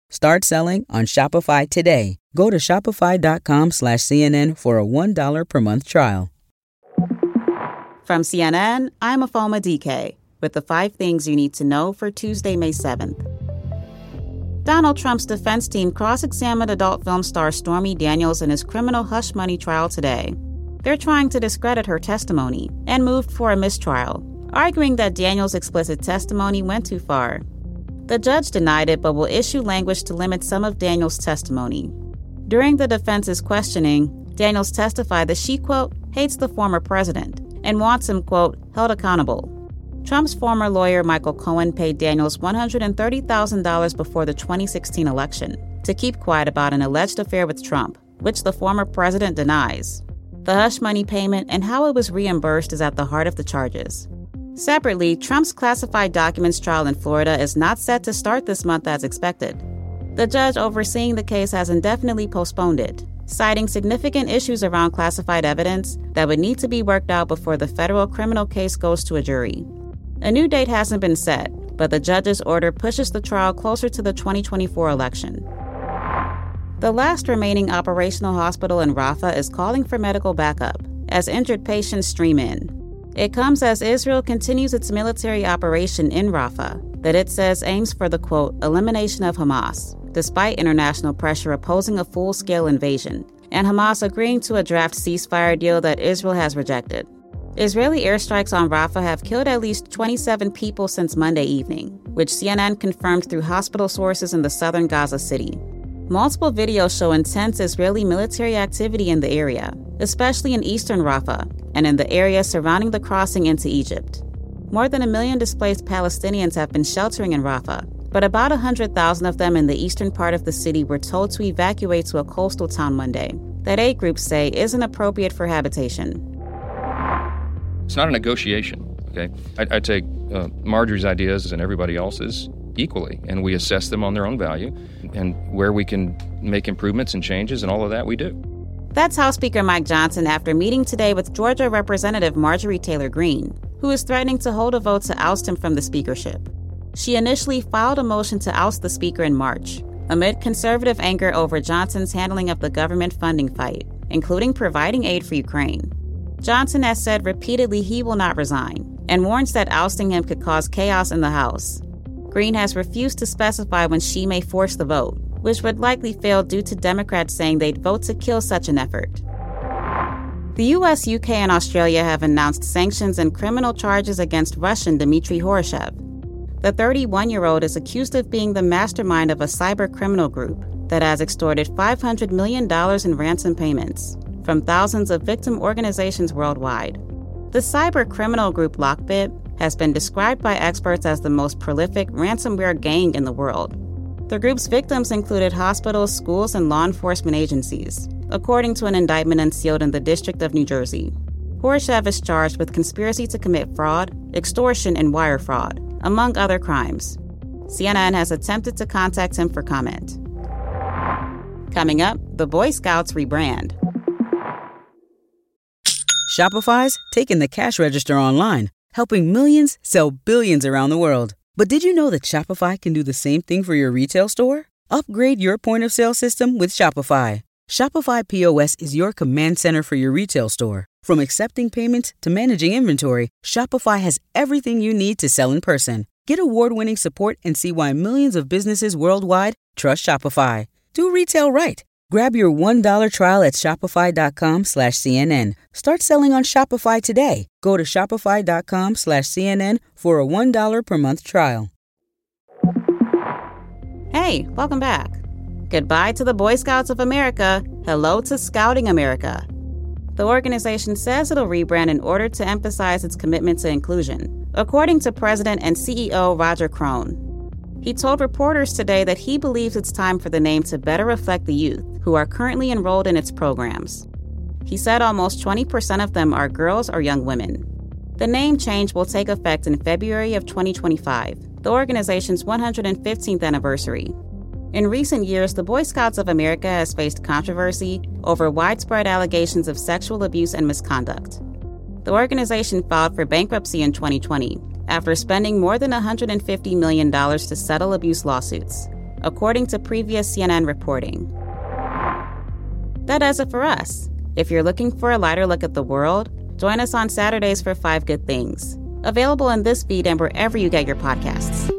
Start selling on Shopify today. Go to shopify.com/CNN for a $1 per month trial. From CNN, I'm Afoma DK with the 5 things you need to know for Tuesday, May 7th. Donald Trump's defense team cross-examined adult film star Stormy Daniels in his criminal hush money trial today. They're trying to discredit her testimony and moved for a mistrial, arguing that Daniels' explicit testimony went too far. The judge denied it but will issue language to limit some of Daniels' testimony. During the defense's questioning, Daniels testified that she, quote, hates the former president and wants him, quote, held accountable. Trump's former lawyer Michael Cohen paid Daniels $130,000 before the 2016 election to keep quiet about an alleged affair with Trump, which the former president denies. The hush money payment and how it was reimbursed is at the heart of the charges. Separately, Trump's classified documents trial in Florida is not set to start this month as expected. The judge overseeing the case has indefinitely postponed it, citing significant issues around classified evidence that would need to be worked out before the federal criminal case goes to a jury. A new date hasn't been set, but the judge's order pushes the trial closer to the 2024 election. The last remaining operational hospital in Rafah is calling for medical backup as injured patients stream in. It comes as Israel continues its military operation in Rafah that it says aims for the, quote, elimination of Hamas, despite international pressure opposing a full-scale invasion, and Hamas agreeing to a draft ceasefire deal that Israel has rejected. Israeli airstrikes on Rafah have killed at least 27 people since Monday evening, which CNN confirmed through hospital sources in the southern Gaza City. Multiple videos show intense Israeli military activity in the area, especially in eastern Rafah and in the area surrounding the crossing into Egypt. More than 1 million displaced Palestinians have been sheltering in Rafah, but about 100,000 of them in the eastern part of the city were told to evacuate to a coastal town Monday that aid groups say isn't appropriate for habitation. It's not a negotiation, okay? I take Marjorie's ideas and everybody else's equally, and we assess them on their own value, and where we can make improvements and changes and all of that, we do. That's House Speaker Mike Johnson after meeting today with Georgia Representative Marjorie Taylor Greene, who is threatening to hold a vote to oust him from the speakership. She initially filed a motion to oust the speaker in March, amid conservative anger over Johnson's handling of the government funding fight, including providing aid for Ukraine. Johnson has said repeatedly he will not resign, and warns that ousting him could cause chaos in the House. Greene has refused to specify when she may force the vote, which would likely fail due to Democrats saying they'd vote to kill such an effort. The U.S., UK, and Australia have announced sanctions and criminal charges against Russian Dmitry Horoshev. The 31-year-old is accused of being the mastermind of a cyber criminal group that has extorted $500 million in ransom payments from thousands of victim organizations worldwide. The cyber criminal group Lockbit has been described by experts as the most prolific ransomware gang in the world. The group's victims included hospitals, schools, and law enforcement agencies, according to an indictment unsealed in the District of New Jersey. Horoshev is charged with conspiracy to commit fraud, extortion, and wire fraud, among other crimes. CNN has attempted to contact him for comment. Coming up, the Boy Scouts rebrand. Shopify's taking the cash register online, helping millions sell billions around the world. But did you know that Shopify can do the same thing for your retail store? Upgrade your point-of-sale system with Shopify. Shopify POS is your command center for your retail store. From accepting payments to managing inventory, Shopify has everything you need to sell in person. Get award-winning support and see why millions of businesses worldwide trust Shopify. Do retail right. Grab your $1 trial at shopify.com/CNN. Start selling on Shopify today. Go to shopify.com/CNN for a $1 per month trial. Hey, welcome back. Goodbye to the Boy Scouts of America. Hello to Scouting America. The organization says it'll rebrand in order to emphasize its commitment to inclusion, according to President and CEO Roger Crone. He told reporters today that he believes it's time for the name to better reflect the youth who are currently enrolled in its programs. He said almost 20% of them are girls or young women. The name change will take effect in February of 2025, the organization's 115th anniversary. In recent years, the Boy Scouts of America has faced controversy over widespread allegations of sexual abuse and misconduct. The organization filed for bankruptcy in 2020 after spending more than $150 million to settle abuse lawsuits. according to previous CNN reporting. That does it for us. If you're looking for a lighter look at the world, join us on Saturdays for 5 Good Things. Available in this feed and wherever you get your podcasts.